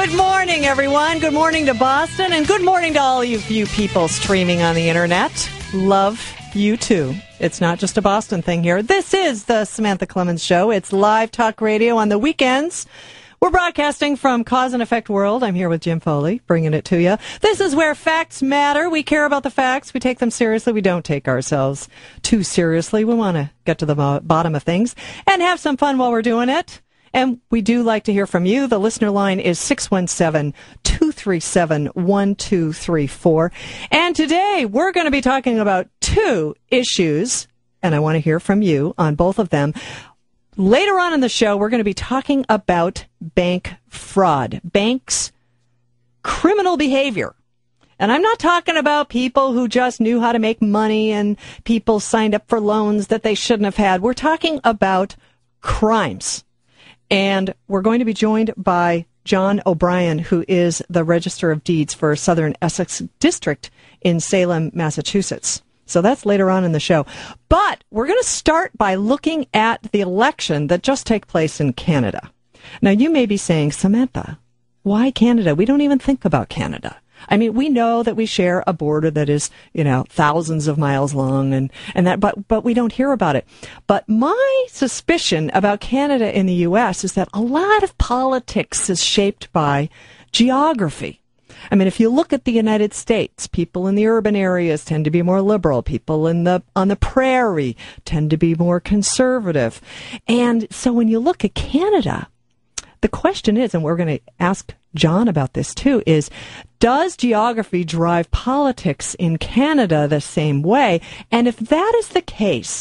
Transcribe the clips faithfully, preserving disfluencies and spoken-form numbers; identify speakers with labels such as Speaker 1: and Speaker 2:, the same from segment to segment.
Speaker 1: Good morning, everyone. Good morning to Boston, and good morning to all of you people streaming on the internet. Love you, too. It's not just a Boston thing here. This is the Samantha Clemens Show. It's live talk radio on the weekends. We're broadcasting from Cause and Effect World. I'm here with Jim Foley, bringing it to you. This is where facts matter. We care about the facts. We take them seriously. We don't take ourselves too seriously. We want to get to the bottom of things and have some fun while we're doing it. And we do like to hear from you. The listener line is six one seven, two three seven, one two three four. And today we're going to be talking about two issues, and I want to hear from you on both of them. Later on in the show, we're going to be talking about bank fraud, banks' criminal behavior. And I'm not talking about people who just knew how to make money and people signed up for loans that they shouldn't have had. We're talking about crimes. And we're going to be joined by John O'Brien, who is the Register of Deeds for Southern Essex District in Salem, Massachusetts. So that's later on in the show. But we're going to start by looking at the election that just took place in Canada. Now, you may be saying, Samantha, why Canada? We don't even think about Canada. I mean, we know that we share a border that is, you know, thousands of miles long and, and that, but, but we don't hear about it. But my suspicion about Canada in the U S is that a lot of politics is shaped by geography. I mean, if you look at the United States, people in the urban areas tend to be more liberal. People in the on the prairie tend to be more conservative. And so when you look at Canada, the question is, and we're going to ask John about this too, is does geography drive politics in Canada the same way? And if that is the case,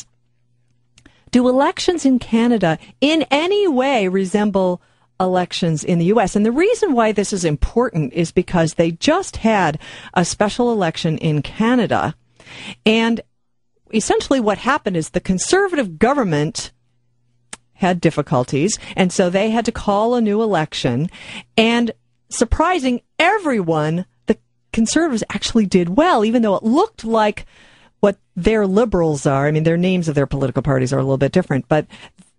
Speaker 1: do elections in Canada in any way resemble elections in the U S? And the reason why this is important is because they just had a special election in Canada. And essentially what happened is the conservative government had difficulties, and so they had to call a new election. And surprising everyone, the conservatives actually did well, even though it looked like what their liberals are. I mean, their names of their political parties are a little bit different, but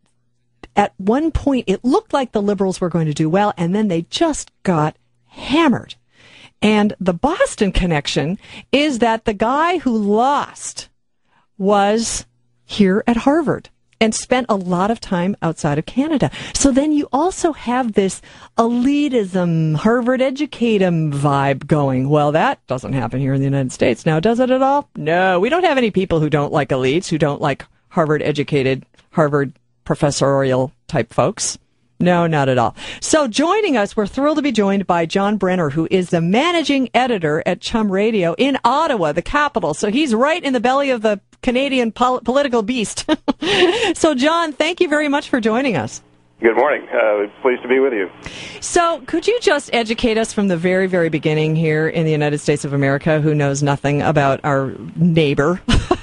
Speaker 1: at one point, it looked like the liberals were going to do well, and then they just got hammered. And the Boston connection is that the guy who lost was here at Harvard and spent a lot of time outside of Canada. So then you also have this elitism, Harvard educatum vibe going. Well, that doesn't happen here in the United States now, does it at all? No, we don't have any people who don't like elites, who don't like Harvard educated, Harvard professorial type folks. No, not at all. So joining us, we're thrilled to be joined by John Brenner, who is the managing editor at Chum Radio in Ottawa, the capital. So he's right in the belly of the Canadian pol- political beast. So, John, thank you very much for joining us.
Speaker 2: Good morning. Uh, pleased to be with you.
Speaker 1: So could you just educate us from the very, very beginning here in the United States of America, who knows nothing about our neighbor?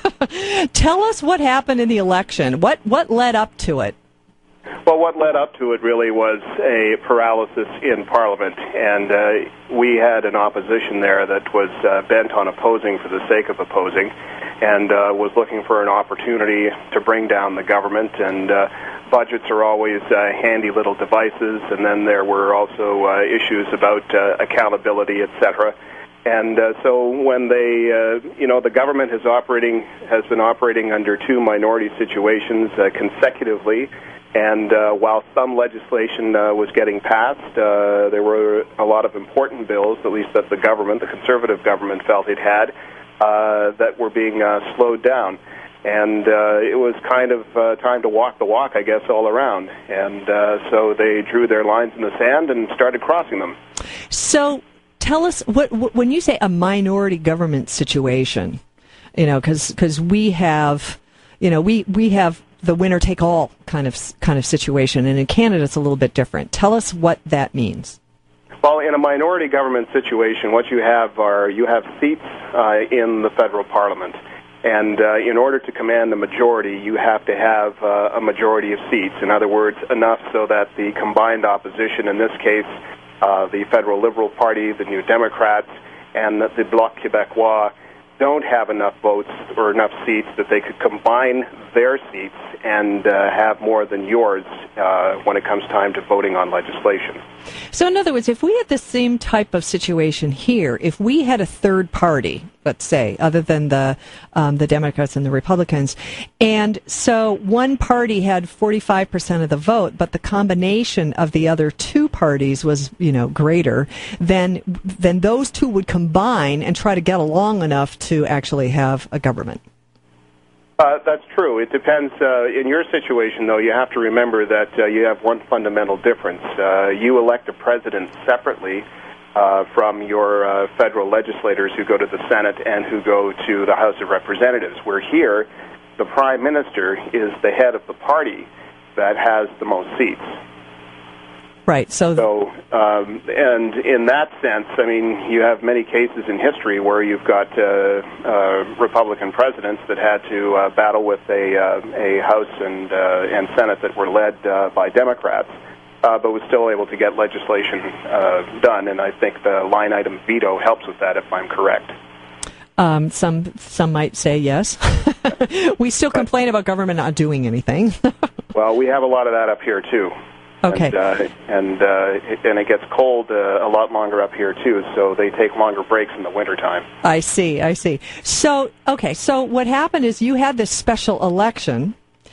Speaker 1: Tell us what happened in the election. What what led up to it?
Speaker 2: Well, what led up to it really was a paralysis in Parliament, and uh, we had an opposition there that was uh, bent on opposing for the sake of opposing, and uh, was looking for an opportunity to bring down the government. And uh, budgets are always uh, handy little devices, and then there were also uh, issues about uh, accountability, et cetera. And uh, so when they, uh, you know, the government has operating has been operating under two minority situations uh, consecutively. And uh, while some legislation uh, was getting passed, uh, there were a lot of important bills, at least that the government, the conservative government, felt it had, uh, that were being uh, slowed down. And uh, it was kind of uh, time to walk the walk, I guess, all around. And uh, so they drew their lines in the sand and started crossing them.
Speaker 1: So tell us, what, what when you say a minority government situation, you know, because because we have, you know, we, we have the winner-take-all kind of kind of situation, and in Canada it's a little bit different. Tell us what that means.
Speaker 2: Well, in a minority government situation, what you have are you have seats uh, in the federal parliament, and uh, in order to command a majority, you have to have uh, a majority of seats. In other words, enough so that the combined opposition, in this case, uh, the Federal Liberal Party, the New Democrats, and the Bloc Québécois, don't have enough votes or enough seats that they could combine their seats and uh, have more than yours uh, when it comes time to voting on legislation.
Speaker 1: So in other words, if we had the same type of situation here, if we had a third party, let's say, other than the um, the Democrats and the Republicans, and so one party had forty-five percent of the vote, but the combination of the other two parties was, you know, greater, then then those two would combine and try to get along enough to actually have a government.
Speaker 2: Uh, that's true. It depends. Uh, in your situation, though, you have to remember that uh, you have one fundamental difference. Uh, you elect a president separately uh, from your uh, federal legislators who go to the Senate and who go to the House of Representatives, where here the prime minister is the head of the party that has the most seats.
Speaker 1: Right. So,
Speaker 2: so um, and in that sense, I mean, you have many cases in history where you've got uh, uh, Republican presidents that had to uh, battle with a uh, a House and uh, and Senate that were led uh, by Democrats, uh, but was still able to get legislation uh, done. And I think the line item veto helps with that, if I'm correct.
Speaker 1: Um, some some might say yes. We still complain about government not doing anything.
Speaker 2: Well, we have a lot of that up here too.
Speaker 1: Okay.
Speaker 2: And uh, and, uh, it, and it gets cold uh, a lot longer up here, too, so they take longer breaks in the wintertime.
Speaker 1: I see, I see. So, okay, so what happened is you had this special election,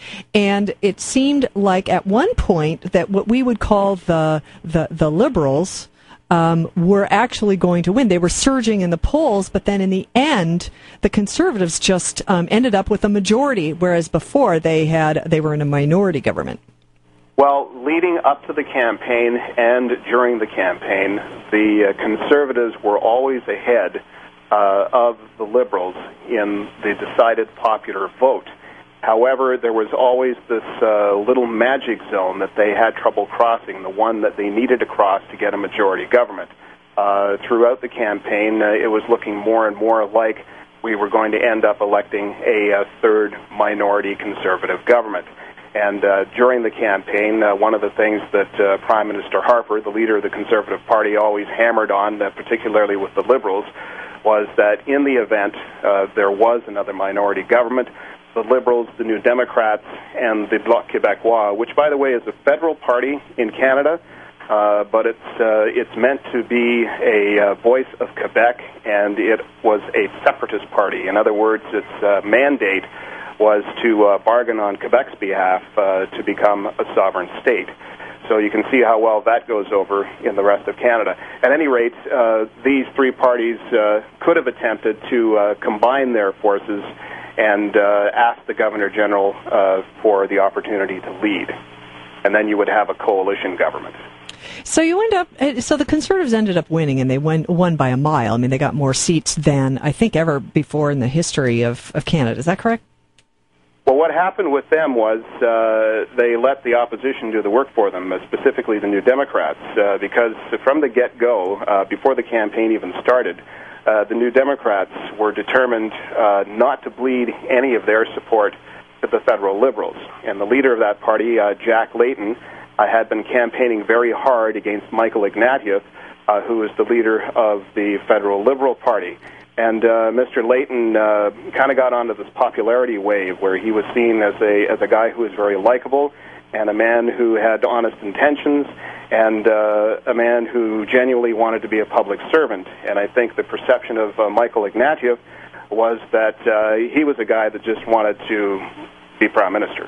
Speaker 1: and it seemed like at one point that what we would call the the, the liberals um, were actually going to win. They were surging in the polls, but then in the end, the conservatives just um, ended up with a majority, whereas before they had they were in a minority government.
Speaker 2: Well, leading up to the campaign and during the campaign, the uh, conservatives were always ahead uh, of the liberals in the decided popular vote. However, there was always this uh, little magic zone that they had trouble crossing, the one that they needed to cross to get a majority government. Uh, throughout the campaign, uh, it was looking more and more like we were going to end up electing a, a third minority conservative government. And uh, during the campaign, uh, one of the things that uh, Prime Minister Harper, the leader of the Conservative Party, always hammered on, uh, particularly with the Liberals, was that in the event uh, there was another minority government, the Liberals, the New Democrats, and the Bloc Québécois, which, by the way, is a federal party in Canada, uh, but it's uh, it's meant to be a uh, voice of Quebec, and it was a separatist party. In other words, its uh, mandate was to uh, bargain on Quebec's behalf uh, to become a sovereign state. So you can see how well that goes over in the rest of Canada. At any rate, uh, these three parties uh, could have attempted to uh, combine their forces and uh, ask the Governor-General uh, for the opportunity to lead. And then you would have a coalition government.
Speaker 1: So you end up. So the Conservatives ended up winning, and they won, won by a mile. I mean, they got more seats than I think ever before in the history of, of Canada. Is that correct?
Speaker 2: Well, what happened with them was uh, they let the opposition do the work for them, uh, specifically the New Democrats, uh, because from the get-go, uh, before the campaign even started, uh, the New Democrats were determined uh, not to bleed any of their support to the federal Liberals. And the leader of that party, uh, Jack Layton, uh, had been campaigning very hard against Michael Ignatieff, uh, who is the leader of the federal Liberal Party. And uh, Mister Layton uh, kind of got onto this popularity wave where he was seen as a as a guy who was very likable and a man who had honest intentions and uh, a man who genuinely wanted to be a public servant. And I think the perception of uh, Michael Ignatieff was that uh, he was a guy that just wanted to be prime minister.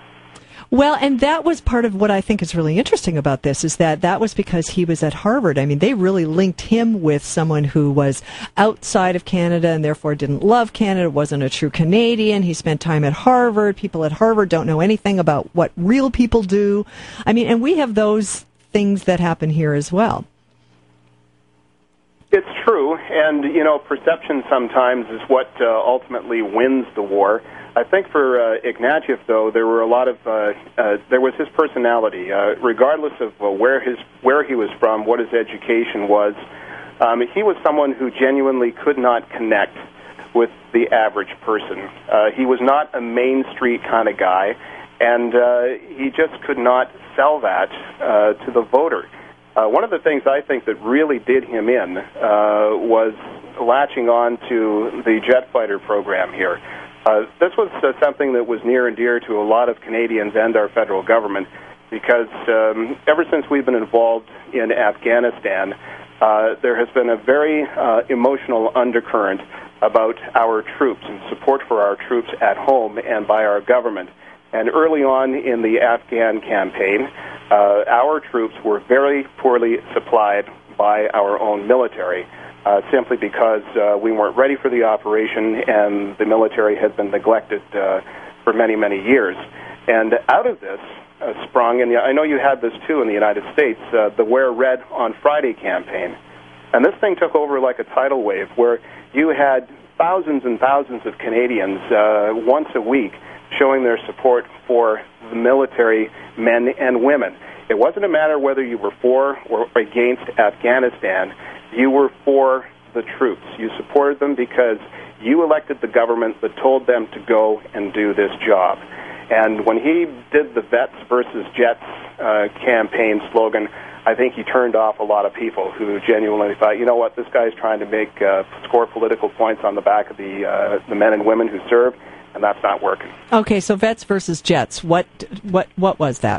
Speaker 1: Well, and that was part of what I think is really interesting about this, is that that was because he was at Harvard. I mean, they really linked him with someone who was outside of Canada and therefore didn't love Canada, wasn't a true Canadian. He spent time at Harvard. People at Harvard don't know anything about what real people do. I mean, and we have those things that happen here as well.
Speaker 2: It's true, and, you know, perception sometimes is what uh, ultimately wins the war. I think for uh, Ignatieff, though, there were a lot of uh, uh, there was his personality, uh, regardless of uh, where his where he was from, what his education was. Um, he was someone who genuinely could not connect with the average person. Uh, he was not a Main Street kind of guy, and uh, he just could not sell that uh, to the voter. Uh, one of the things I think that really did him in uh, was latching on to the jet fighter program here. Uh, this was uh, something that was near and dear to a lot of Canadians and our federal government because um, ever since we've been involved in Afghanistan, uh, there has been a very uh, emotional undercurrent about our troops and support for our troops at home and by our government. And early on in the Afghan campaign, uh, our troops were very poorly supplied by our own military, uh, simply because uh, we weren't ready for the operation and the military had been neglected uh, for many, many years. And out of this uh, sprung, and I know you had this too in the United States, uh, the Wear Red on Friday campaign. And this thing took over like a tidal wave where you had thousands and thousands of Canadians uh, once a week showing their support for the military men and women. It wasn't a matter whether you were for or against Afghanistan. You were for the troops. You supported them because you elected the government that told them to go and do this job. And when he did the Vets versus Jets uh, campaign slogan, I think he turned off a lot of people who genuinely thought, you know what, this guy's trying to make uh, score political points on the back of the uh, the men and women who serve, and that's not working.
Speaker 1: Okay, so Vets versus Jets. What what what was that?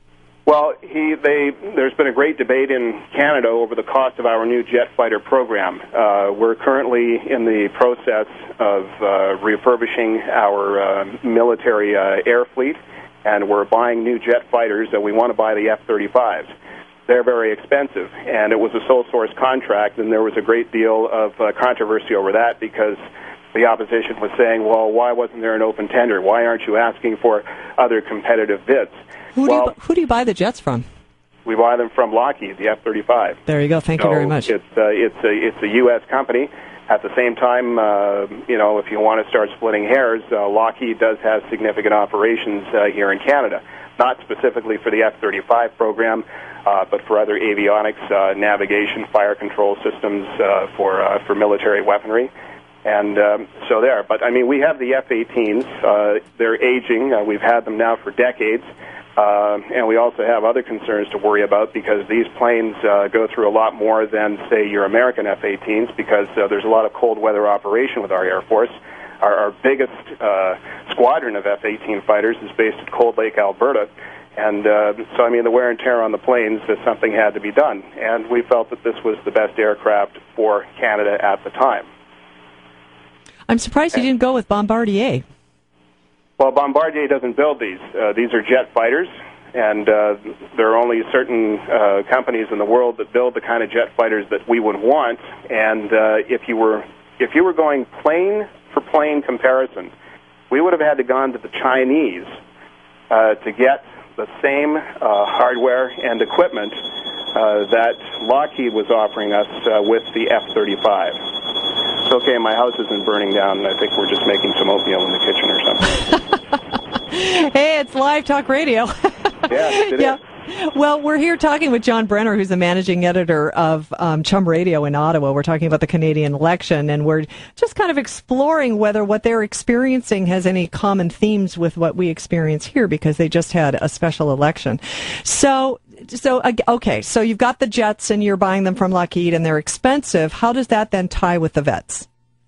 Speaker 2: Well, he they there's been a great debate in Canada over the cost of our new jet fighter program. Uh, we're currently in the process of uh, refurbishing our uh, military uh, air fleet, and we're buying new jet fighters, and we want to buy the F thirty-fives. They're very expensive, and it was a sole source contract, and there was a great deal of uh, controversy over that because the opposition was saying, well, why wasn't there an open tender? Why aren't you asking for other competitive bids?
Speaker 1: Who,
Speaker 2: well,
Speaker 1: do you, who do you buy the jets from?
Speaker 2: We buy them from Lockheed, the F thirty-five.
Speaker 1: There you go. Thank
Speaker 2: so
Speaker 1: you very much.
Speaker 2: It's, uh, it's, a, it's a U S company. At the same time, uh, you know, if you want to start splitting hairs, uh, Lockheed does have significant operations uh, here in Canada, not specifically for the F thirty-five program, uh, but for other avionics, uh, navigation, fire control systems uh, for uh, for military weaponry. And um, so there. But, I mean, we have the F eighteens. Uh, they're aging. Uh, we've had them now for decades. Uh, and we also have other concerns to worry about because these planes uh, go through a lot more than, say, your American F eighteens because uh, there's a lot of cold weather operation with our Air Force. Our, our biggest uh, squadron of F eighteen fighters is based at Cold Lake, Alberta. And uh, so, I mean, the wear and tear on the planes, uh, something had to be done. And we felt that this was the best aircraft for Canada at the time.
Speaker 1: I'm surprised you didn't go with Bombardier.
Speaker 2: Well, Bombardier doesn't build these. Uh, these are jet fighters, and uh, there are only certain uh, companies in the world that build the kind of jet fighters that we would want. And uh, if you were if you were going plane for plane comparison, we would have had to gone to the Chinese uh, to get the same uh, hardware and equipment uh, that Lockheed was offering us uh, with the F thirty-five. It's okay, my house isn't burning down. I think we're just making some oatmeal in the kitchen or something.
Speaker 1: Hey, it's Live Talk Radio.
Speaker 2: Yes, it
Speaker 1: yeah.
Speaker 2: is.
Speaker 1: Well, we're here talking with John Brenner, who's the managing editor of um, Chum Radio in Ottawa. We're talking about the Canadian election, and we're just kind of exploring whether what they're experiencing has any common themes with what we experience here, because they just had a special election. So, so okay, so you've got the jets, and you're buying them from Lockheed, and they're expensive. How does that then tie with the vets?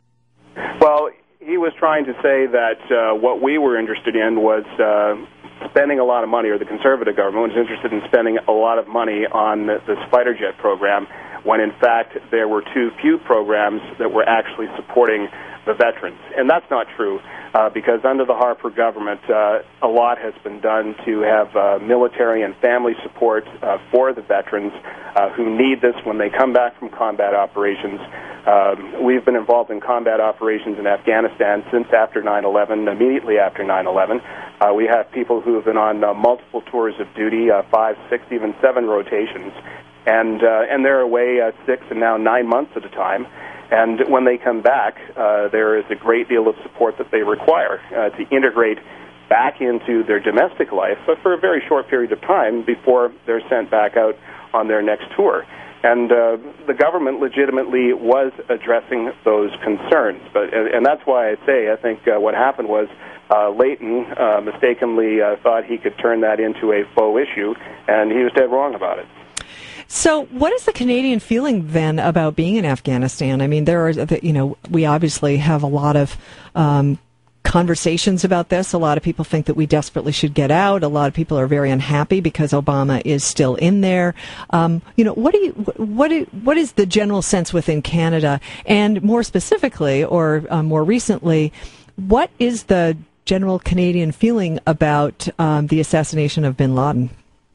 Speaker 2: Well, he was trying to say that uh, what we were interested in was uh, spending a lot of money, or the Conservative government was interested in spending a lot of money on this fighter jet program, when in fact there were too few programs that were actually supporting the veterans. And that's not true, uh, because under the Harper government, uh, a lot has been done to have uh, military and family support uh, for the veterans uh, who need this when they come back from combat operations. Um, we've been involved in combat operations in Afghanistan since after nine eleven, immediately after nine eleven. Uh, we have people who have been on uh, multiple tours of duty, uh, five, six, even seven rotations, and uh, and they're away uh, six and now nine months at a time. And when they come back, uh, there is a great deal of support that they require uh, to integrate back into their domestic life, but for a very short period of time before they're sent back out on their next tour. And uh, the government legitimately was addressing those concerns. But and, and that's why I say I think uh, what happened was uh, Leighton uh, mistakenly uh, thought he could turn that into a faux issue, and he was dead wrong about it.
Speaker 1: So what is the Canadian feeling then about being in Afghanistan? I mean, there are, you know, we obviously have a lot of um, conversations about this. A lot of people think that we desperately should get out. A lot of people are very unhappy because Obama is still in there. Um, you know, what do you, what do, what is the general sense within Canada? And more specifically, or uh, more recently, what is the general Canadian feeling about um, the assassination of bin Laden?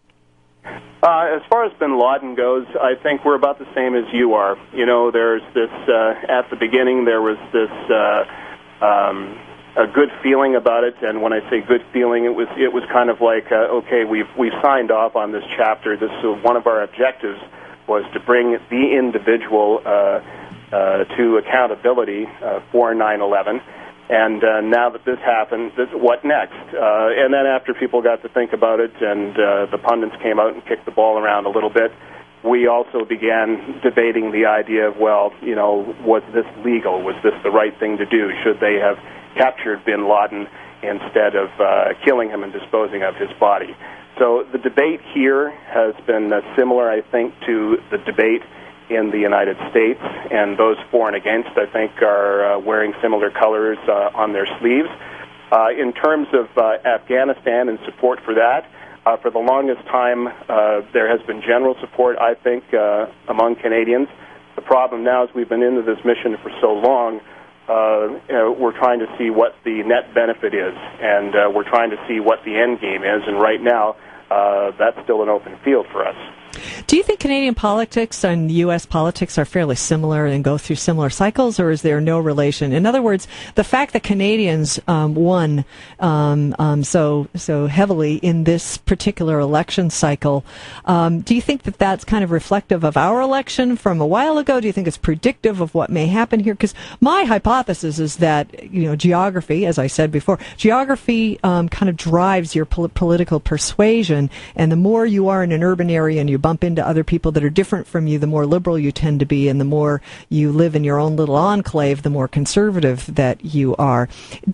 Speaker 2: Uh, as far as bin Laden goes, I think we're about the same as you are. You know, there's this, uh, at the beginning, there was this uh, um, a good feeling about it, and when I say good feeling, it was it was kind of like, uh, okay, we've, we've signed off on this chapter. This uh, one of our objectives was to bring the individual uh, uh, to accountability uh, for nine eleven. And uh, now that this happened, this, what next? Uh, and then after people got to think about it and uh, the pundits came out and kicked the ball around a little bit, we also began debating the idea of, well, you know, was this legal? Was this the right thing to do? Should they have captured bin Laden instead of uh, killing him and disposing of his body? So the debate here has been uh, similar, I think, to the debate in the United States, and those for and against, I think, are uh, wearing similar colors uh, on their sleeves. Uh, in terms of uh, Afghanistan and support for that, uh, for the longest time, uh, there has been general support, I think, uh, among Canadians. The problem now is we've been into this mission for so long, uh, you know, we're trying to see what the net benefit is, and uh, we're trying to see what the end game is, and right now, uh, that's still an open field for us.
Speaker 1: Do you think Canadian politics and U S politics are fairly similar and go through similar cycles, or is there no relation? In other words, the fact that Canadians um, won um, um, so so heavily in this particular election cycle, um, do you think that that's kind of reflective of our election from a while ago? Do you think it's predictive of what may happen here? Because my hypothesis is that, you know, geography, as I said before, geography um, kind of drives your pol- political persuasion, and the more you are in an urban area and you bump into other people that are different from you, the more liberal you tend to be, and the more you live in your own little enclave, the more conservative that you are.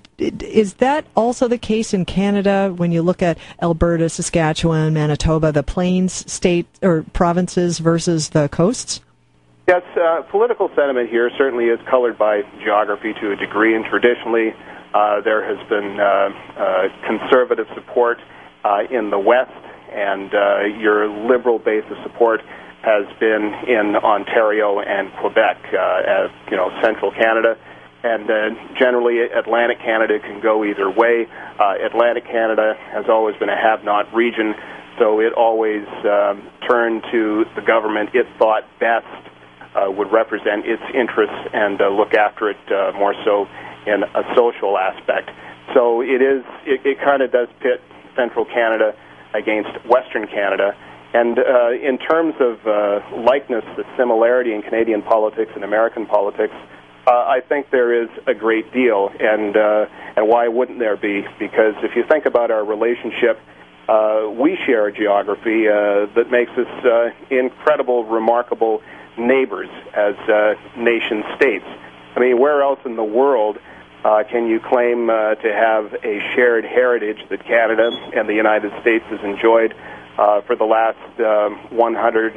Speaker 1: Is that also the case in Canada when you look at Alberta, Saskatchewan, Manitoba, the plains state or provinces versus the coasts?
Speaker 2: Yes, uh, political sentiment here certainly is colored by geography to a degree, and traditionally uh, there has been uh, uh, conservative support uh, in the West, and uh, your liberal base of support has been in Ontario and Quebec, uh, as, you know, central Canada. And uh, generally, Atlantic Canada can go either way. Uh, Atlantic Canada has always been a have-not region, so it always um, turned to the government it thought best uh, would represent its interests and uh, look after it uh, more so in a social aspect. So it is, it, it kind of does pit central Canada against Western Canada. And uh, in terms of uh, likeness, the similarity in Canadian politics and American politics, uh, I think there is a great deal. And uh, and why wouldn't there be? Because if you think about our relationship, uh, we share a geography uh, that makes us uh, incredible, remarkable neighbors as uh, nation states. I mean, where else in the world Uh, can you claim uh, to have a shared heritage that Canada and the United States has enjoyed uh, for the last um, one hundred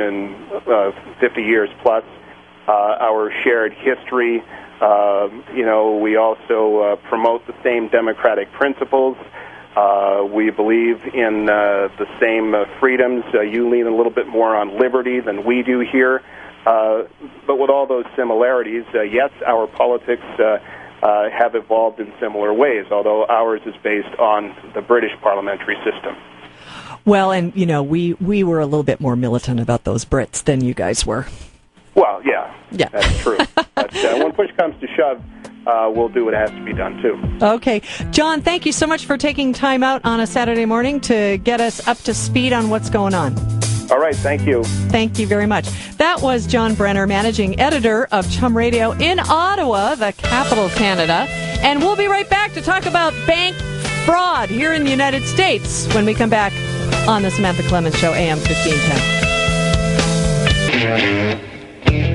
Speaker 2: fifty years plus? Uh, our shared history, uh, you know, we also uh, promote the same democratic principles. Uh, we believe in uh, the same uh, freedoms. Uh, you lean a little bit more on liberty than we do here. Uh, but with all those similarities, uh, yes, our politics uh, Uh, have evolved in similar ways, although ours is based on the British parliamentary system.
Speaker 1: Well, and, you know, we, we were a little bit more militant about those Brits than you guys were.
Speaker 2: Well, yeah,
Speaker 1: yeah.
Speaker 2: That's true. But uh, when push comes to shove, uh, we'll do what has to be done, too.
Speaker 1: Okay. John, thank you so much for taking time out on a Saturday morning to get us up to speed on what's going on.
Speaker 2: All right, thank you.
Speaker 1: Thank you very much. That was John Brenner, managing editor of Chum Radio in Ottawa, the capital of Canada. And we'll be right back to talk about bank fraud here in the United States when we come back on the Samantha Clemens Show, A M fifteen ten.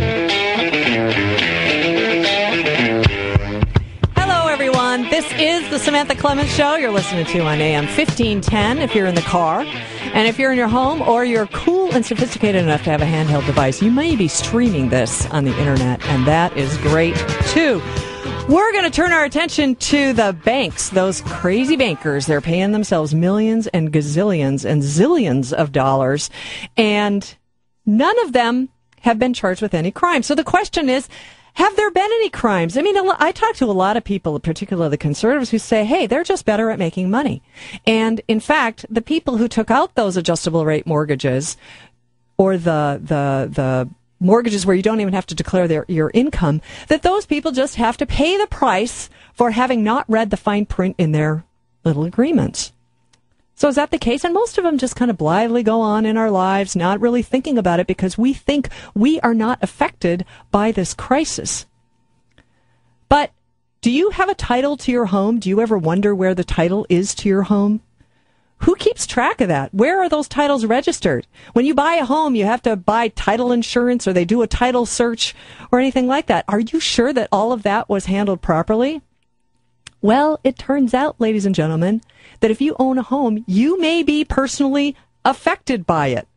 Speaker 1: Hello, everyone. This is the the Samantha Clemens Show. You're listening to on A M fifteen ten if you're in the car. And if you're in your home or you're cool and sophisticated enough to have a handheld device, you may be streaming this on the Internet, and that is great, too. We're going to turn our attention to the banks, those crazy bankers. They're paying themselves millions and gazillions and zillions of dollars, and none of them have been charged with any crime. So the question is, have there been any crimes? I mean, I talk to a lot of people, particularly the conservatives, who say, hey, they're just better at making money. And in fact, the people who took out those adjustable rate mortgages or the the the mortgages where you don't even have to declare their, your income, that those people just have to pay the price for having not read the fine print in their little agreements. So is that the case? And most of them just kind of blithely go on in our lives, not really thinking about it because we think we are not affected by this crisis. But do you have a title to your home? Do you ever wonder where the title is to your home? Who keeps track of that? Where are those titles registered? When you buy a home, you have to buy title insurance or they do a title search or anything like that. Are you sure that all of that was handled properly? Well, it turns out, ladies and gentlemen, that if you own a home, you may be personally affected by it.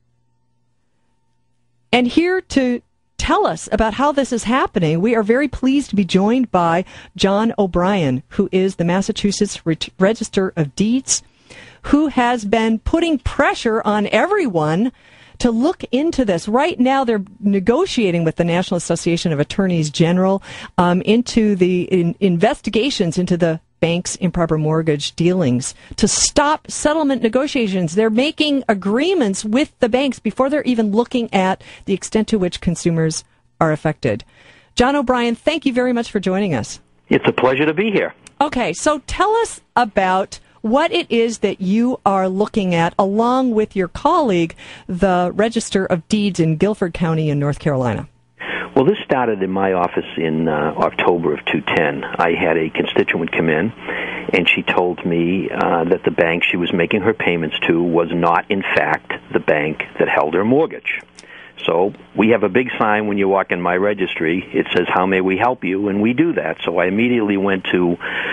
Speaker 1: And here to tell us about how this is happening, we are very pleased to be joined by John O'Brien, who is the Massachusetts Re- Register of Deeds, who has been putting pressure on everyone to look into this. Right now, they're negotiating with the National Association of Attorneys General um, into the in, investigations into the bank's improper mortgage dealings to stop settlement negotiations. They're making agreements with the banks before they're even looking at the extent to which consumers are affected. John O'Brien, thank you very much for joining us.
Speaker 3: It's a pleasure to be here.
Speaker 1: Okay, so tell us about what it is that you are looking at along with your colleague, the Register of Deeds in Guilford County in North Carolina.
Speaker 3: Well, this started in my office in uh, October of two ten. I had a constituent come in, and she told me uh, that the bank she was making her payments to was not, in fact, the bank that held her mortgage. So we have a big sign when you walk in my registry. It says, "How may we help you?" And we do that. So I immediately went to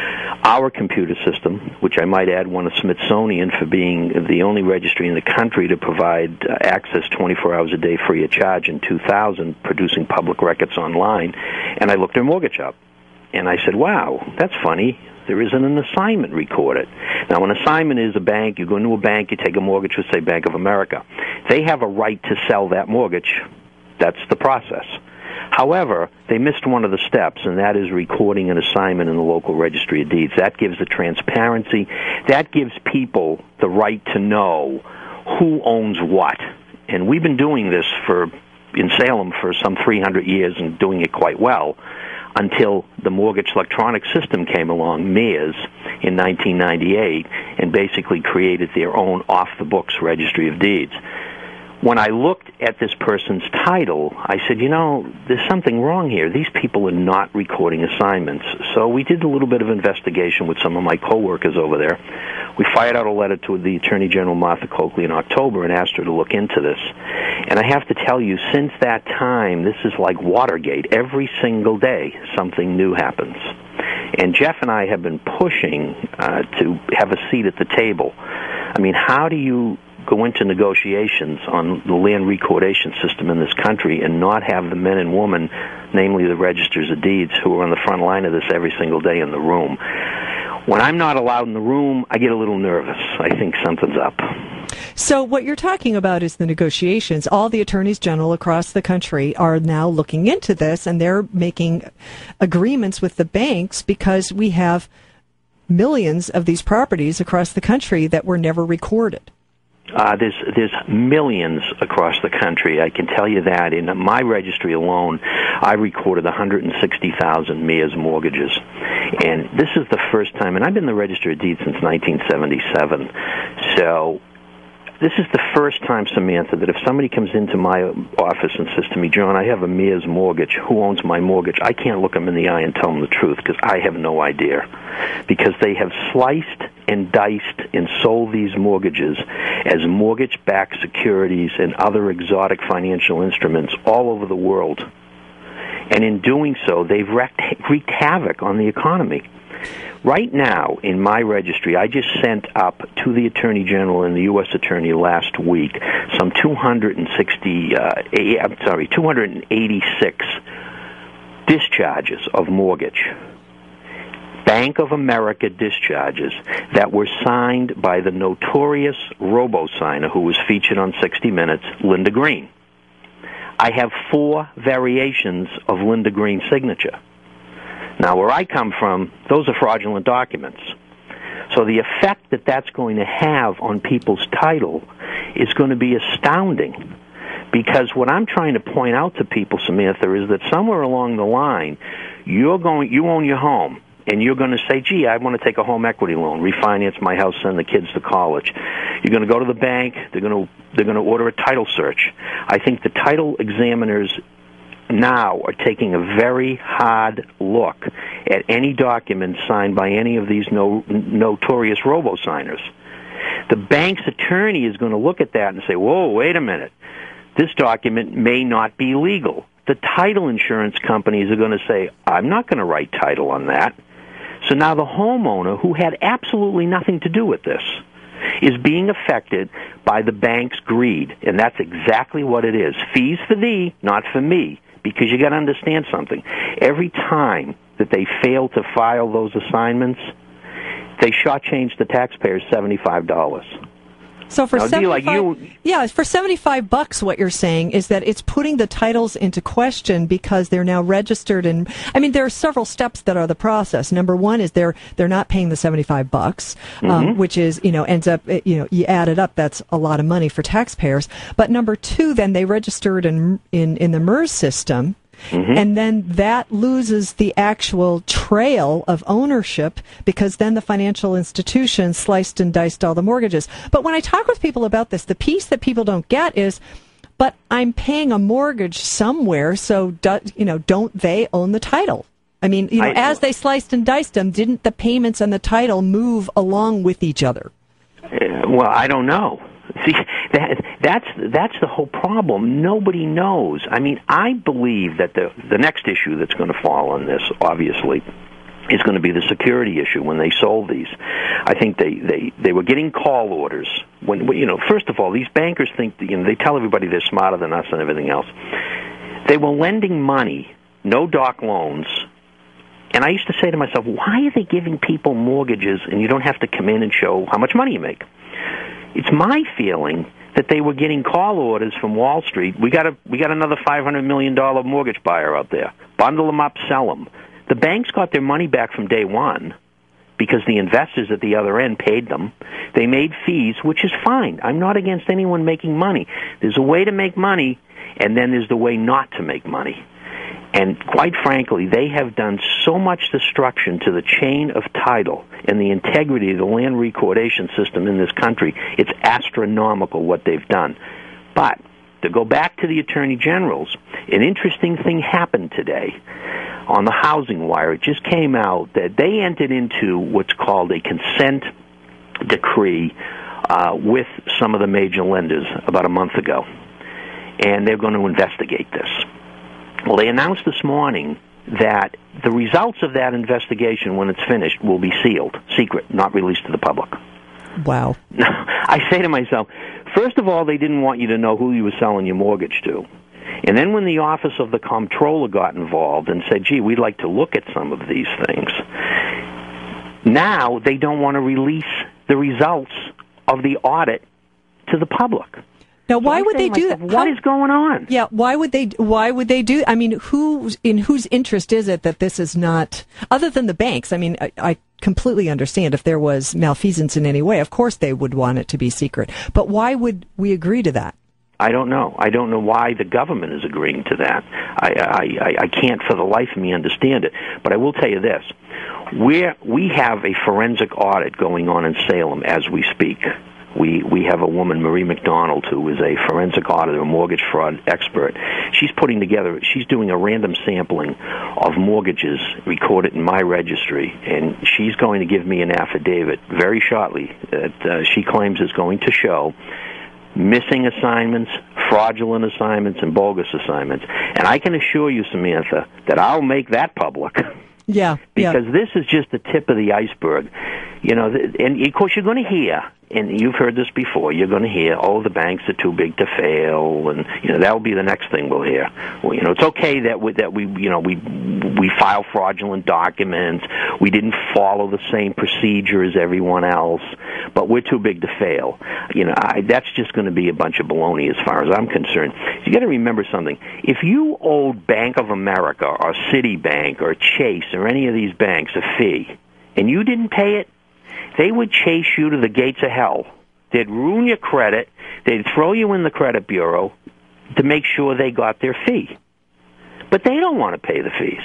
Speaker 3: our computer system, which I might add won a Smithsonian for being the only registry in the country to provide uh, access twenty-four hours a day free of charge in two thousand, producing public records online. And I looked her mortgage up. And I said, wow, that's funny. There isn't an assignment recorded. Now, an assignment is a bank. You go into a bank, you take a mortgage with, say, Bank of America. They have a right to sell that mortgage. That's the process. However, they missed one of the steps, and that is recording an assignment in the local registry of deeds. That gives the transparency. That gives people the right to know who owns what. And we've been doing this for in Salem for some three hundred years and doing it quite well, until the mortgage electronic system came along, M E A S, in nineteen ninety-eight, and basically created their own off-the-books registry of deeds. When I looked at this person's title, I said, you know, there's something wrong here. These people are not recording assignments. So we did a little bit of investigation with some of my coworkers over there. We fired out a letter to the Attorney General, Martha Coakley, in October and asked her to look into this. And I have to tell you, since that time, this is like Watergate. Every single day, something new happens. And Jeff and I have been pushing uh, to have a seat at the table. I mean, how do you go into negotiations on the land recordation system in this country and not have the men and women, namely the registers of deeds, who are on the front line of this every single day in the room? When I'm not allowed in the room, I get a little nervous. I think something's up.
Speaker 1: So what you're talking about is the negotiations. All the attorneys general across the country are now looking into this, and they're making agreements with the banks because we have millions of these properties across the country that were never recorded.
Speaker 3: Uh, there's there's millions across the country. I can tell you that. In my registry alone, I recorded one hundred sixty thousand M E A S mortgages. And this is the first time, and I've been the Register of Deeds since nineteen seventy-seven. So this is the first time, Samantha, that if somebody comes into my office and says to me, John, I have a M E A S mortgage, who owns my mortgage? I can't look them in the eye and tell them the truth because I have no idea. Because they have sliced and diced and sold these mortgages as mortgage-backed securities and other exotic financial instruments all over the world. And in doing so, they've wreaked, wreaked havoc on the economy. Right now, in my registry, I just sent up to the Attorney General and the U S Attorney last week some two hundred sixty, uh, I'm sorry, two hundred eighty-six discharges of mortgage. Bank of America discharges that were signed by the notorious robo-signer who was featured on sixty minutes, Linda Green. I have four variations of Linda Green's signature. Now, where I come from, those are fraudulent documents. So the effect that that's going to have on people's title is going to be astounding. Because what I'm trying to point out to people, Samantha, is that somewhere along the line, you're going, you own your home, and you're going to say, gee, I want to take a home equity loan, refinance my house, send the kids to college. You're going to go to the bank. They're going to they're going to order a title search. I think the title examiners now are taking a very hard look at any document signed by any of these no, notorious robo-signers. The bank's attorney is going to look at that and say, whoa, wait a minute. This document may not be legal. The title insurance companies are going to say, I'm not going to write title on that. So now the homeowner, who had absolutely nothing to do with this, is being affected by the bank's greed. And that's exactly what it is. Fees for thee, not for me. Because you got to understand something. Every time that they fail to file those assignments, they shortchange the taxpayers seventy-five dollars.
Speaker 1: So for
Speaker 3: now,
Speaker 1: seventy-five,
Speaker 3: like you,
Speaker 1: yeah, for seventy-five bucks, what you're saying is that it's putting the titles into question because they're now registered. And I mean, there are several steps that are the process. Number one is they're they're not paying the seventy-five bucks, um, mm-hmm. which is you know ends up you know you add it up, that's a lot of money for taxpayers. But number two, then they registered in in in the M E R S system. Mm-hmm. And then that loses the actual trail of ownership because then the financial institution sliced and diced all the mortgages. But when I talk with people about this, the piece that people don't get is, but I'm paying a mortgage somewhere, so do, you know, don't they own the title? I mean, you know, I, as they sliced and diced them, didn't the payments and the title move along with each other?
Speaker 3: Uh, well, I don't know. See, that, that's that's the whole problem. Nobody knows. I mean, I believe that the the next issue that's going to fall on this, obviously, is going to be the security issue when they sold these. I think they, they, they were getting call orders. When you know, first of all, these bankers think that, you know, they tell everybody they're smarter than us and everything else. They were lending money, no doc loans. And I used to say to myself, why are they giving people mortgages and you don't have to come in and show how much money you make? It's my feeling that they were getting call orders from Wall Street. We got a we got another five hundred million dollar mortgage buyer out there. Bundle them up, sell them. The banks got their money back from day one because the investors at the other end paid them. They made fees, which is fine. I'm not against anyone making money. There's a way to make money, and then there's the way not to make money. And quite frankly, they have done so much destruction to the chain of title and the integrity of the land recordation system in this country. It's astronomical what they've done. But to go back to the attorney generals, an interesting thing happened today on the housing wire. It just came out that they entered into what's called a consent decree uh, with some of the major lenders about a month ago. And they're going to investigate this. Well, they announced this morning that the results of that investigation, when it's finished, will be sealed, secret, not released to the public.
Speaker 1: Wow.
Speaker 3: I say to myself, first of all, they didn't want you to know who you were selling your mortgage to. And then when the Office of the Comptroller got involved and said, gee, we'd like to look at some of these things, now they don't want to release the results of the audit to the public.
Speaker 1: Now, why
Speaker 3: so
Speaker 1: would they do
Speaker 3: myself,
Speaker 1: that?
Speaker 3: What
Speaker 1: How,
Speaker 3: is going on?
Speaker 1: Yeah, why would they? Why would they do? I mean, who in whose interest is it that this is not, other than the banks? I mean, I, I completely understand if there was malfeasance in any way. Of course, they would want it to be secret. But why would we agree to that?
Speaker 3: I don't know. I don't know why the government is agreeing to that. I, I, I can't for the life of me understand it. But I will tell you this. We're, we have a forensic audit going on in Salem as we speak. We we have a woman, Marie McDonald, who is a forensic auditor, a mortgage fraud expert. She's putting together, she's doing a random sampling of mortgages recorded in my registry, and she's going to give me an affidavit very shortly that uh, she claims is going to show missing assignments, fraudulent assignments, and bogus assignments. And I can assure you, Samantha, that I'll make that public.
Speaker 1: Yeah.
Speaker 3: Because
Speaker 1: yeah.
Speaker 3: this is just the tip of the iceberg. You know, and of course you're going to hear, and you've heard this before, you're going to hear, oh, the banks are too big to fail, and, you know, that'll be the next thing we'll hear. Well, you know, it's okay that we, that we, you know, we, we file fraudulent documents, we didn't follow the same procedure as everyone else, but we're too big to fail. You know, I, that's just going to be a bunch of baloney as far as I'm concerned. You got to remember something. If you owed Bank of America or Citibank or Chase or any of these banks a fee, and you didn't pay it, they would chase you to the gates of hell. They'd ruin your credit. They'd throw you in the credit bureau to make sure they got their fee. But they don't want to pay the fees.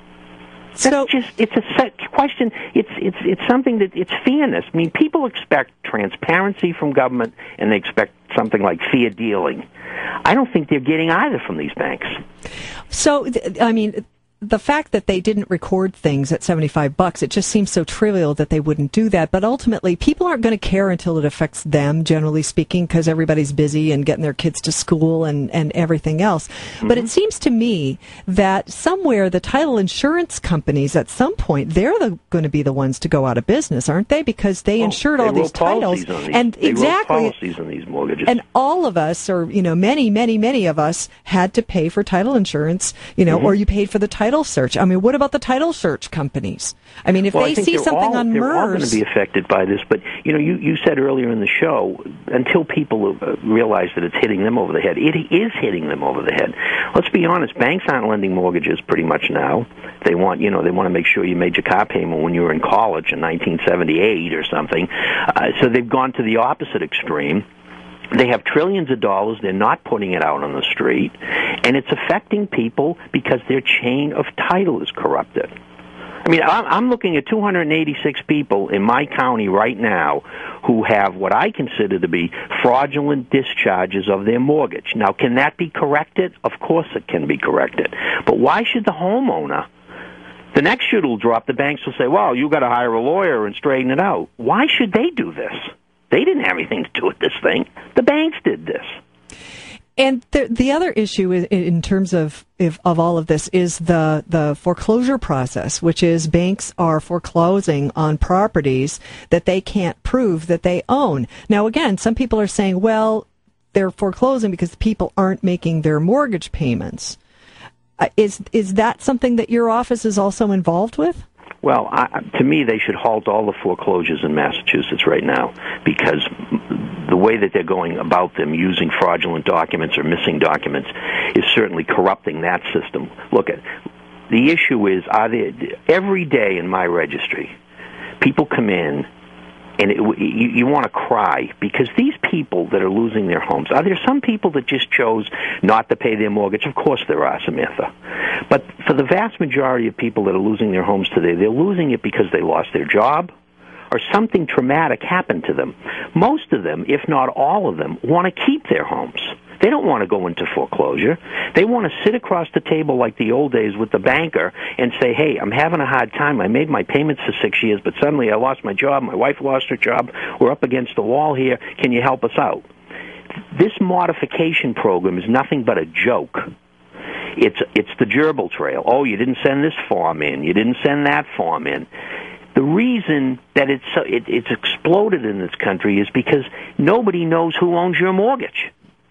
Speaker 3: So That's just, it's a set question. It's, it's, it's something that, it's fairness. I mean, people expect transparency from government, and they expect something like fair dealing. I don't think they're getting either from these banks.
Speaker 1: So, I mean, the fact that they didn't record things at seventy-five bucks, it just seems so trivial that they wouldn't do that. But ultimately, people aren't going to care until it affects them, generally speaking, because everybody's busy and getting their kids to school and, and everything else. Mm-hmm. But it seems to me that somewhere the title insurance companies, at some point, they're the, going to be the ones to go out of business, aren't they? Because they
Speaker 3: oh,
Speaker 1: insured
Speaker 3: they
Speaker 1: all these titles.
Speaker 3: These.
Speaker 1: And
Speaker 3: they
Speaker 1: exactly.
Speaker 3: wrote policies on these mortgages.
Speaker 1: And all of us, or, you know, many, many, many of us had to pay for title insurance, you know, mm-hmm. or you paid for the title search. I mean, what about the title search companies? I mean, if
Speaker 3: well,
Speaker 1: they see something
Speaker 3: all,
Speaker 1: on
Speaker 3: they're
Speaker 1: MERS...
Speaker 3: They're all going to be affected by this, but, you know, you, you said earlier in the show, until people uh, realize that it's hitting them over the head, it is hitting them over the head. Let's be honest, banks aren't lending mortgages pretty much now. They want, you know, they want to make sure you made your car payment when you were in college in nineteen seventy-eight or something. Uh, so they've gone to the opposite extreme. They have trillions of dollars. They're not putting it out on the street. And it's affecting people because their chain of title is corrupted. I mean, I'm looking at two hundred eighty-six people in my county right now who have what I consider to be fraudulent discharges of their mortgage. Now, can that be corrected? Of course it can be corrected. But why should the homeowner, the next shoe will drop, the banks will say, well, you got to hire a lawyer and straighten it out. Why should they do this? They didn't have anything to do with this thing. The banks did this.
Speaker 1: And the the other issue is, in terms of if, of all of this is the, the foreclosure process, which is banks are foreclosing on properties that they can't prove that they own. Now, again, some people are saying, well, they're foreclosing because people aren't making their mortgage payments. Uh, is is that something that your office is also involved with?
Speaker 3: Well, I, to me, they should halt all the foreclosures in Massachusetts right now, because the way that they're going about them, using fraudulent documents or missing documents, is certainly corrupting that system. Look, at the issue is, are there, every day in my registry, people come in, and it, you, you want to cry, because these people that are losing their homes, are there some people that just chose not to pay their mortgage? Of course there are, Samantha. But for the vast majority of people that are losing their homes today, they're losing it because they lost their job or something traumatic happened to them. Most of them, if not all of them, want to keep their homes. They don't want to go into foreclosure. They want to sit across the table like the old days with the banker and say, hey, I'm having a hard time. I made my payments for six years, but suddenly I lost my job. My wife lost her job. We're up against the wall here. Can you help us out? This modification program is nothing but a joke. It's it's the gerbil trail. Oh, you didn't send this form in. You didn't send that form in. The reason that it's so, it, it's exploded in this country is because nobody knows who owns your mortgage.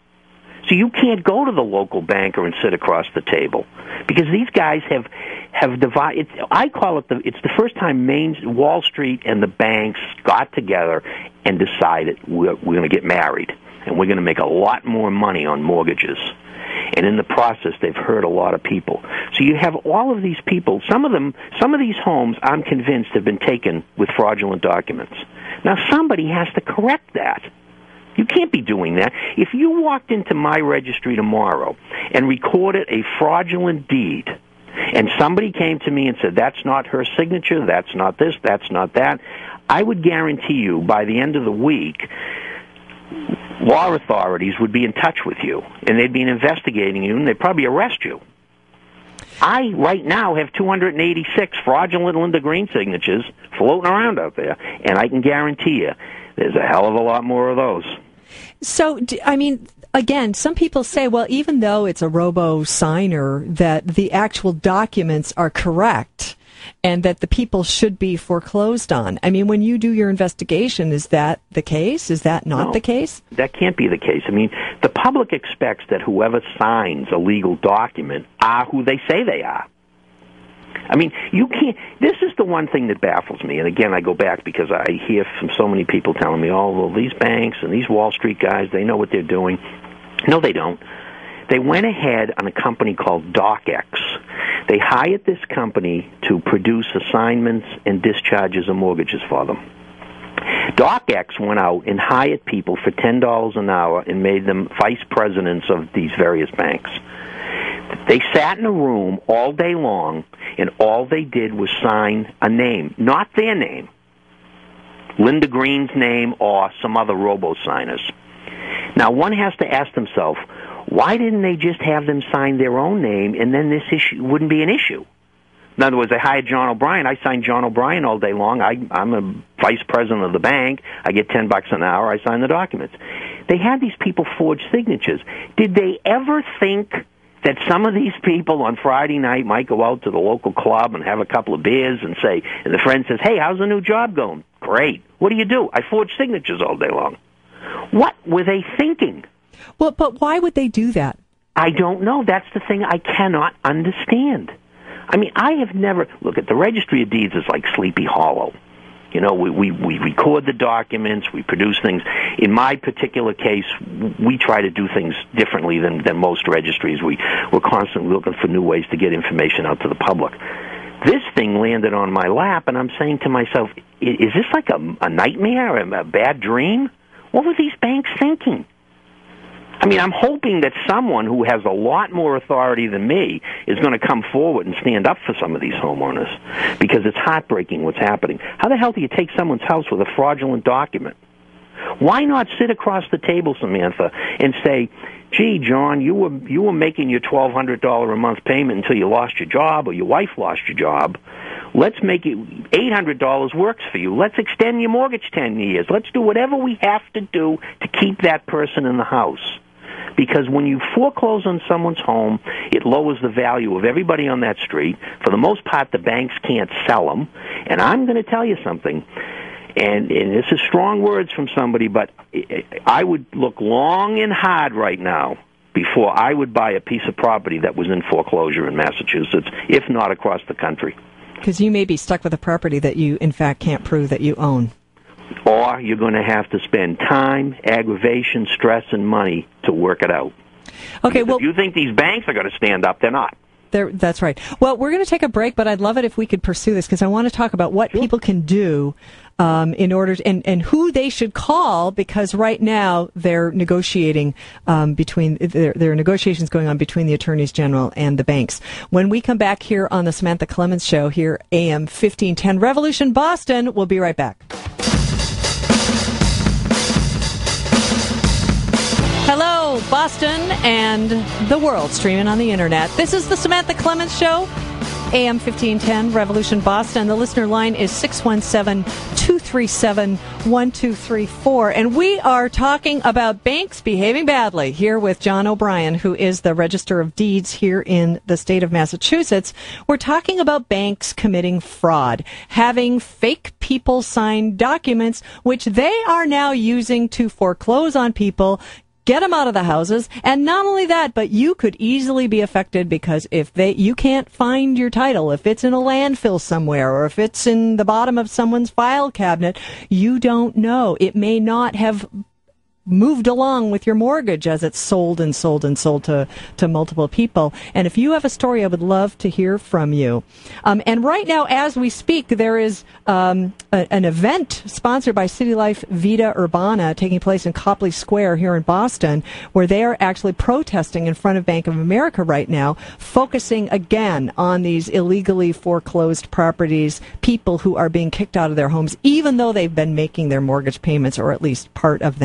Speaker 3: So you can't go to the local banker and sit across the table, because these guys have have divided. I call it the. It's the first time Main Wall Street and the banks got together and decided we're, we're going to get married and we're going to make a lot more money on mortgages. And in the process, they've hurt a lot of people. So you have all of these people. Some of them, some of these homes, I'm convinced, have been taken with fraudulent documents. Now somebody has to correct that. You can't be doing that. If you walked into my registry tomorrow and recorded a fraudulent deed, and somebody came to me and said, that's not her signature, that's not this, that's not that, I would guarantee you by the end of the week, law authorities would be in touch with you, and they'd be investigating you, and they'd probably arrest you. I, right now, have two hundred eighty-six fraudulent Linda Green signatures floating around out there, and I can guarantee you there's a hell of a lot more of those.
Speaker 1: So, I mean, again, some people say, well, even though it's a robo-signer, that the actual documents are correct and that the people should be foreclosed on. I mean, when you do your investigation, is that the case? Is that not
Speaker 3: no,
Speaker 1: the case?
Speaker 3: That can't be the case. I mean, the public expects that whoever signs a legal document are who they say they are. I mean, you can't, this is the one thing that baffles me, and again, I go back because I hear from so many people telling me, oh, well, these banks and these Wall Street guys, they know what they're doing. No, they don't. They went ahead on a company called DocX. They hired this company to produce assignments and discharges of mortgages for them. DocX went out and hired people for ten dollars an hour and made them vice presidents of these various banks. They sat in a room all day long, and all they did was sign a name, not their name, Linda Green's name or some other robo-signers. Now, one has to ask themselves, why didn't they just have them sign their own name, and then this issue wouldn't be an issue? In other words, they hired John O'Brien. I signed John O'Brien all day long. I, I'm a vice president of the bank. I get ten bucks an hour. I sign the documents. They had these people forge signatures. Did they ever think that some of these people on Friday night might go out to the local club and have a couple of beers and say, and the friend says, hey, how's the new job going? Great. What do you do? I forge signatures all day long. What were they thinking?
Speaker 1: Well, but why would they do that?
Speaker 3: I don't know. That's the thing I cannot understand. I mean, I have never, look, at the Registry of Deeds is like Sleepy Hollow. You know, we, we, we record the documents, we produce things. In my particular case, we try to do things differently than, than most registries. We, we're constantly looking for new ways to get information out to the public. This thing landed on my lap, and I'm saying to myself, is this like a, a nightmare, a, a bad dream? What were these banks thinking? I mean, I'm hoping that someone who has a lot more authority than me is going to come forward and stand up for some of these homeowners, because it's heartbreaking what's happening. How the hell do you take someone's house with a fraudulent document? Why not sit across the table, Samantha, and say, gee, John, you were you were making your twelve hundred dollars a month payment until you lost your job or your wife lost your job. Let's make it eight hundred dollars works for you. Let's extend your mortgage ten years. Let's do whatever we have to do to keep that person in the house. Because when you foreclose on someone's home, it lowers the value of everybody on that street. For the most part, the banks can't sell them. And I'm going to tell you something, and, and this is strong words from somebody, but I would look long and hard right now before I would buy a piece of property that was in foreclosure in Massachusetts, if not across the country.
Speaker 1: Because you may be stuck with a property that you, in fact, can't prove that you own.
Speaker 3: Or you're going to have to spend time, aggravation, stress, and money to work it out.
Speaker 1: Okay,
Speaker 3: because
Speaker 1: well,
Speaker 3: if you think these banks are going to stand up, they're not.
Speaker 1: They're, that's right. Well, we're going to take a break, but I'd love it if we could pursue this, because I want to talk about what sure. people can do um, in order to, and, and who they should call, because right now they're negotiating um, between, there, there are negotiations going on between the attorneys general and the banks. When we come back here on the Samantha Clemens Show, here A M fifteen ten Revolution Boston, we'll be right back. Hello, Boston and the world streaming on the internet. This is the Samantha Clemens Show, A M fifteen ten, Revolution Boston. The listener line is six one seven, two three seven, one two three four. And we are talking about banks behaving badly here with John O'Brien, who is the Register of Deeds here in the state of Massachusetts. We're talking about banks committing fraud, having fake people sign documents, which they are now using to foreclose on people, get them out of the houses, and not only that, but you could easily be affected, because if they you can't find your title, if it's in a landfill somewhere, or if it's in the bottom of someone's file cabinet, you don't know. It may not have moved along with your mortgage as it's sold and sold and sold to, to multiple people. And if you have a story, I would love to hear from you. Um, and right now, as we speak, there is um, a, an event sponsored by City Life Vita Urbana taking place in Copley Square here in Boston, where they are actually protesting in front of Bank of America right now, focusing again on these illegally foreclosed properties, people who are being kicked out of their homes, even though they've been making their mortgage payments, or at least part of them.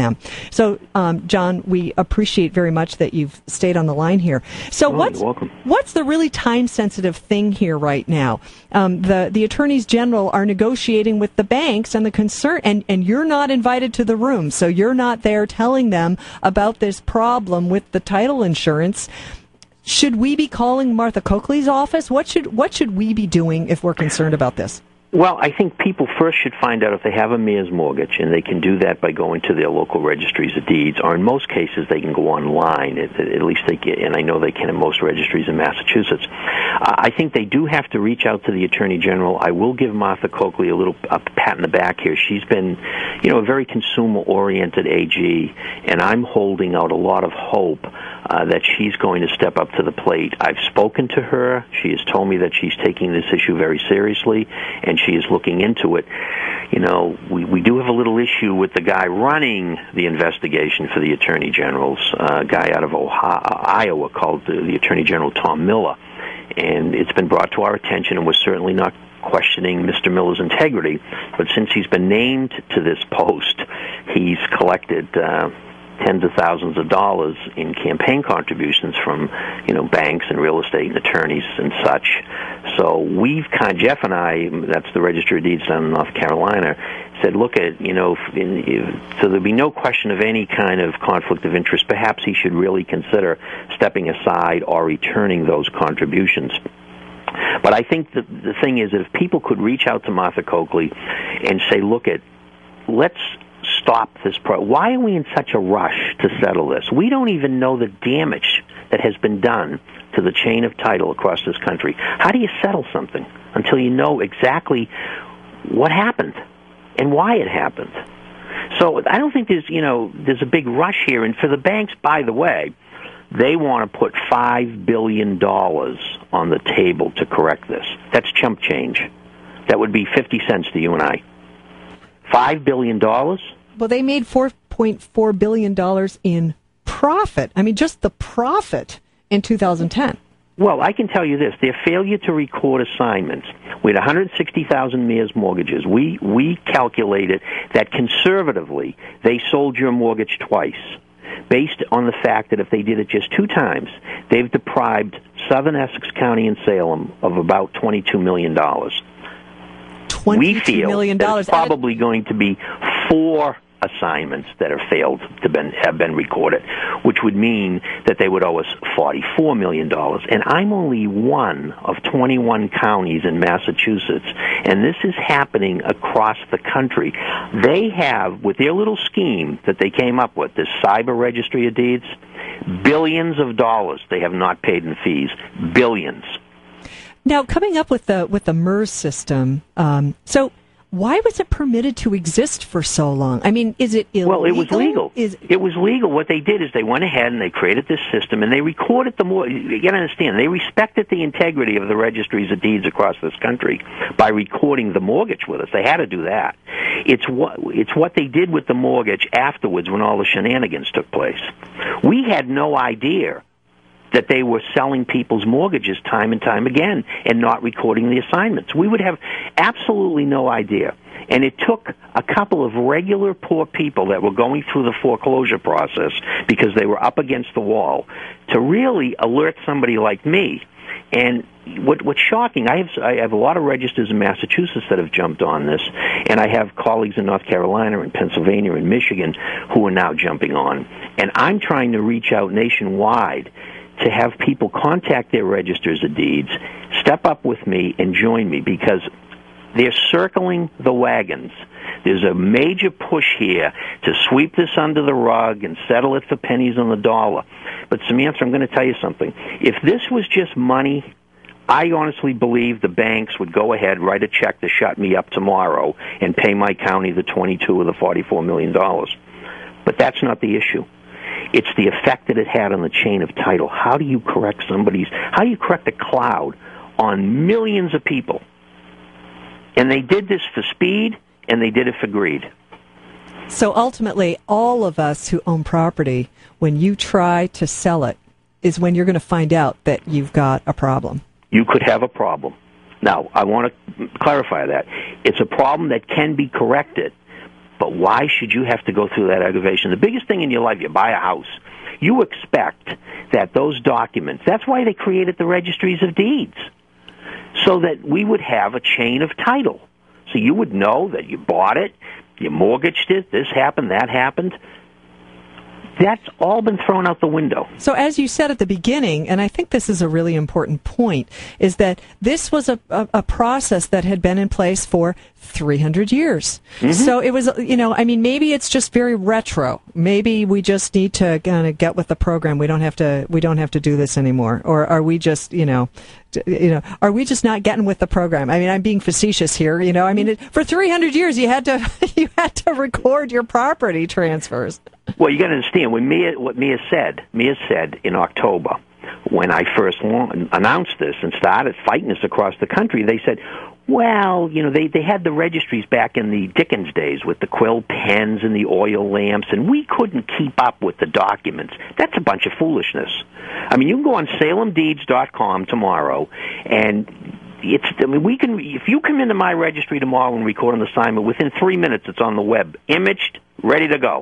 Speaker 1: So, um, John, we appreciate very much that you've stayed on the line here. So,
Speaker 3: oh,
Speaker 1: what's
Speaker 3: you're welcome.
Speaker 1: what's the really time-sensitive thing here right now? Um, the the attorneys general are negotiating with the banks and the concern, and, and you're not invited to the room, so you're not there telling them about this problem with the title insurance. Should we be calling Martha Coakley's office? What should what should we be doing if we're concerned about this?
Speaker 3: Well, I think people first should find out if they have a Mears mortgage, and they can do that by going to their local registries of deeds, or in most cases they can go online. At, at least they can, and I know they can in most registries in Massachusetts. Uh, I think they do have to reach out to the Attorney General. I will give Martha Coakley a little a pat in the back here. She's been, you know, a very consumer-oriented A G, and I'm holding out a lot of hope Uh, that she's going to step up to the plate. I've spoken to her. She has told me that she's taking this issue very seriously, and she is looking into it. You know, we, we do have a little issue with the guy running the investigation for the Attorney General's, uh, guy out of Ohio, Iowa called the, the Attorney General Tom Miller. And it's been brought to our attention, and we're certainly not questioning Mister Miller's integrity. But since he's been named to this post, he's collected Uh, tens of thousands of dollars in campaign contributions from, you know, banks and real estate and attorneys and such. So we've kind of, Jeff and I, that's the Registry of Deeds down in North Carolina, said, look at, you know, in, so there'll be no question of any kind of conflict of interest. Perhaps he should really consider stepping aside or returning those contributions. But I think the, the thing is that if people could reach out to Martha Coakley and say, look at, let's stop this pro- why are we in such a rush to settle this? We don't even know the damage that has been done to the chain of title across this country. How do you settle something until you know exactly what happened and why it happened? So I don't think there's, you know, there's a big rush here. And for the banks, by the way, they want to put five billion dollars on the table to correct this. That's chump change. That would be fifty cents to you and I. Five billion dollars?
Speaker 1: Well, they made four point four billion dollars in profit. I mean, just the profit in two thousand ten.
Speaker 3: Well, I can tell you this. Their failure to record assignments. We had one hundred sixty thousand Mears mortgages. We, we calculated that conservatively they sold your mortgage twice, based on the fact that if they did it just two times, they've deprived Southern Essex County and Salem of about twenty-two million dollars. We feel that it's probably going to be four assignments that have failed to been, have been recorded, which would mean that they would owe us forty-four million dollars. And I'm only one of twenty-one counties in Massachusetts, and this is happening across the country. They have, with their little scheme that they came up with, this cyber registry of deeds, billions of dollars they have not paid in fees. Billions.
Speaker 1: Now, coming up with the with the MERS system, um, so why was it permitted to exist for so long? I mean, is it illegal?
Speaker 3: Well, it was legal.
Speaker 1: Is
Speaker 3: it was legal. What they did is they went ahead and they created this system, and they recorded the more. You got to understand, they respected the integrity of the registries of deeds across this country by recording the mortgage with us. They had to do that. It's what it's what they did with the mortgage afterwards when all the shenanigans took place. We had no idea that they were selling people's mortgages time and time again and not recording the assignments. We would have absolutely no idea. And it took a couple of regular poor people that were going through the foreclosure process because they were up against the wall to really alert somebody like me. And what, what's shocking, I have, I have a lot of registers in Massachusetts that have jumped on this, and I have colleagues in North Carolina and Pennsylvania and Michigan who are now jumping on. And I'm trying to reach out nationwide to have people contact their registers of deeds, step up with me, and join me, because they're circling the wagons. There's a major push here to sweep this under the rug and settle it for pennies on the dollar. But, Samantha, I'm going to tell you something. If this was just money, I honestly believe the banks would go ahead, write a check to shut me up tomorrow and pay my county the twenty-two or the forty-four million dollars. But that's not the issue. It's the effect that it had on the chain of title. How do you correct somebody's, how do you correct a cloud on millions of people? And they did this for speed, and they did it for greed.
Speaker 1: So ultimately, all of us who own property, when you try to sell it, is when you're going to find out that you've got a problem.
Speaker 3: You could have a problem. Now, I want to clarify that. It's a problem that can be corrected, But why should you have to go through that aggravation? The biggest thing in your life, you buy a house. You expect that those documents, that's why they created the registries of deeds, so that we would have a chain of title. So you would know that you bought it, you mortgaged it, this happened, that happened. That's all been thrown out the window.
Speaker 1: So as you said at the beginning, and I think this is a really important point, is that this was a, a, a process that had been in place for three hundred years. Mm-hmm. So it was, you know, I mean, maybe it's just very retro. Maybe we just need to kind of get with the program. We don't have to, we don't have to do this anymore. Or are we just, you know, you know, are we just not getting with the program? I mean, I'm being facetious here, you know. I mean, it, for three hundred years, you had to, you had to record your property transfers.
Speaker 3: Well, you got to understand when Mia, what Mia said. Mia said in October, when I first announced this and started fighting this across the country, they said, well, you know, they, they had the registries back in the Dickens days with the quill pens and the oil lamps, and we couldn't keep up with the documents. That's a bunch of foolishness. I mean, you can go on Salem Deeds dot com tomorrow, and it's, I mean, we can, if you come into my registry tomorrow and record an assignment, within three minutes it's on the web, imaged, ready to go.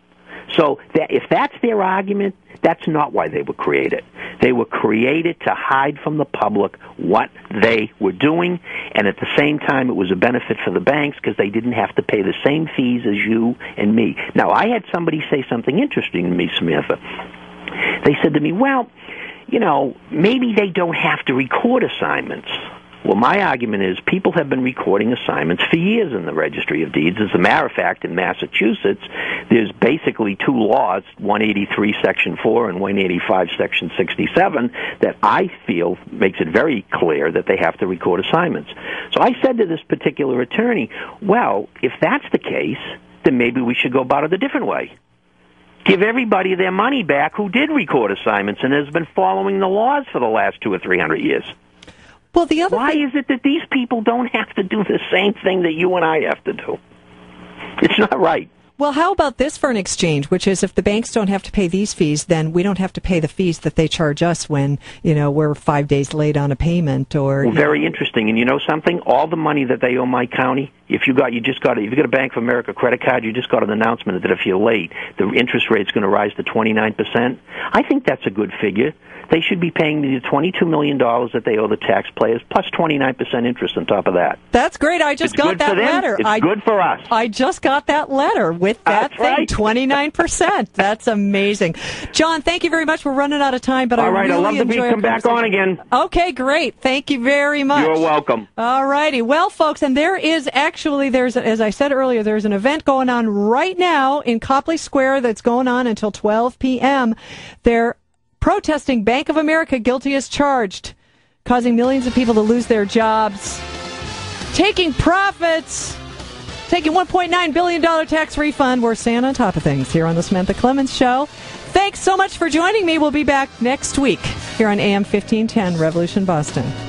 Speaker 3: So that, if that's their argument, that's not why they were created. They were created to hide from the public what they were doing, and at the same time it was a benefit for the banks because they didn't have to pay the same fees as you and me. Now, I had somebody say something interesting to me, Samantha. They said to me, well, you know, maybe they don't have to record assignments. Well, my argument is people have been recording assignments for years in the Registry of Deeds. As a matter of fact, in Massachusetts, there's basically two laws, one eighty-three Section four and one eighty-five Section sixty-seven, that I feel makes it very clear that they have to record assignments. So I said to this particular attorney, well, if that's the case, then maybe we should go about it a different way. Give everybody their money back who did record assignments and has been following the laws for the last two or three hundred years.
Speaker 1: Well, the other
Speaker 3: Why
Speaker 1: thing-
Speaker 3: is it that these people don't have to do the same thing that you and I have to do? It's not right.
Speaker 1: Well, how about this for an exchange, which is if the banks don't have to pay these fees, then we don't have to pay the fees that they charge us when, you know, we're five days late on a payment or...
Speaker 3: Well, very interesting. And you know something? All the money that they owe my county, if you got, you just got, a, if you got a Bank of America credit card, you just got an announcement that if you're late, the interest rate's going to rise to twenty-nine percent. I think that's a good figure. They should be paying me the twenty-two million dollars that they owe the taxpayers, plus twenty-nine percent interest on top of that.
Speaker 1: That's great. I just
Speaker 3: it's
Speaker 1: got
Speaker 3: good
Speaker 1: that
Speaker 3: for them.
Speaker 1: letter.
Speaker 3: It's
Speaker 1: I,
Speaker 3: good for us.
Speaker 1: I just got that letter with that
Speaker 3: That's
Speaker 1: thing,
Speaker 3: right.
Speaker 1: twenty-nine percent. That's amazing. John, thank you very much. We're running out of time, but
Speaker 3: All
Speaker 1: I
Speaker 3: right,
Speaker 1: really
Speaker 3: I'd love to be,
Speaker 1: enjoy our
Speaker 3: come back on
Speaker 1: conversation.
Speaker 3: again.
Speaker 1: Okay, great. Thank you very much.
Speaker 3: You're welcome.
Speaker 1: All righty. Well, folks, and there is actually, there's, as I said earlier, there's an event going on right now in Copley Square that's going on until twelve p.m. They're protesting Bank of America guilty as charged, causing millions of people to lose their jobs, taking profits, taking one point nine billion dollars tax refund. We're staying on top of things here on the Samantha Clemens Show. Thanks so much for joining me. We'll be back next week here on A M fifteen ten Revolution Boston.